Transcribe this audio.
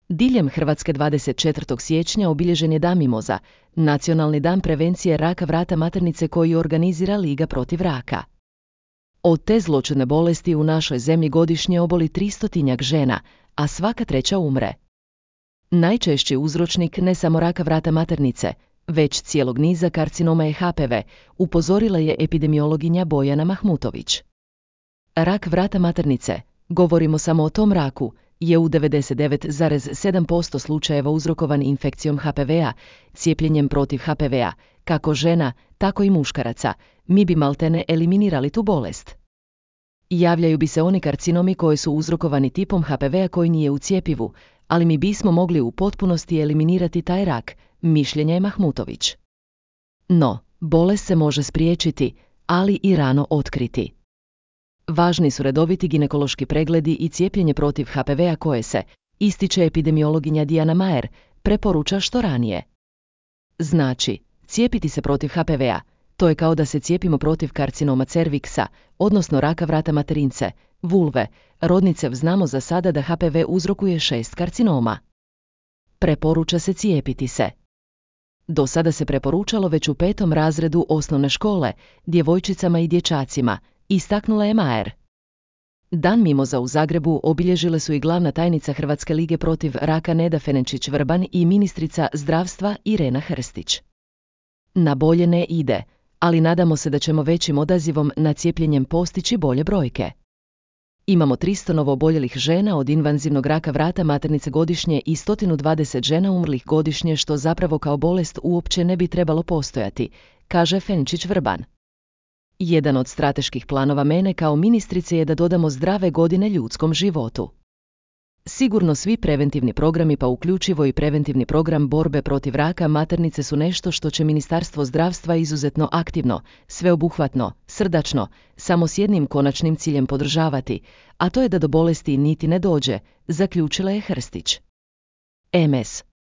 Diljem Hrvatske 24. siječnja obilježen je Dan mimoza, Nacionalni dan prevencije raka vrata maternice koji organizira Liga protiv raka. Od te zloćudne bolesti u našoj zemlji godišnje oboli 300 žena, a svaka treća umre. Najčešći uzročnik ne samo raka vrata maternice, već cijelog niza karcinoma je HPV, upozorila je epidemiologinja Bojana Mahmutović. Rak vrata maternice, govorimo samo o tom raku, je u 99,7% slučajeva uzrokovan infekcijom HPV-a, cijepljenjem protiv HPV-a, kako žena, tako i muškaraca, mi bi maltene eliminirali tu bolest. Javljaju bi se oni karcinomi koji su uzrokovani tipom HPV-a koji nije u cjepivu, ali mi bismo mogli u potpunosti eliminirati taj rak, mišljenja je Mahmutović. No, bolest se može spriječiti, ali i rano otkriti. Važni su redoviti ginekološki pregledi i cijepljenje protiv HPV-a koje se, ističe epidemiologinja Dijana Majer, preporuča što ranije. Znači, cijepiti se protiv HPV-a, to je kao da se cijepimo protiv karcinoma cerviksa, odnosno raka vrata materince, vulve, rodnice. Znamo za sada da HPV uzrokuje 6 karcinoma. Preporuča se cijepiti se. Do sada se preporučalo već u 5. razredu osnovne škole, djevojčicama i dječacima, istaknula je Majer. Dan mimoza u Zagrebu obilježile su i glavna tajnica Hrvatske lige protiv raka Neda Ferenčić-Vrban i ministrica zdravstva Irena Hrstić. Na bolje ne ide, ali nadamo se da ćemo većim odazivom na cijepljenjem postići bolje brojke. Imamo 300 novooboljelih žena od invazivnog raka vrata maternice godišnje i 120 žena umrlih godišnje, što zapravo kao bolest uopće ne bi trebalo postojati, kaže Ferenčić-Vrban. Jedan od strateških planova mene kao ministrice je da dodamo zdrave godine ljudskom životu. Sigurno svi preventivni programi, pa uključivo i preventivni program borbe protiv raka maternice, su nešto što će Ministarstvo zdravstva izuzetno aktivno, sveobuhvatno, srdačno, samo s jednim konačnim ciljem podržavati, a to je da do bolesti niti ne dođe, zaključila je Hrstić. MS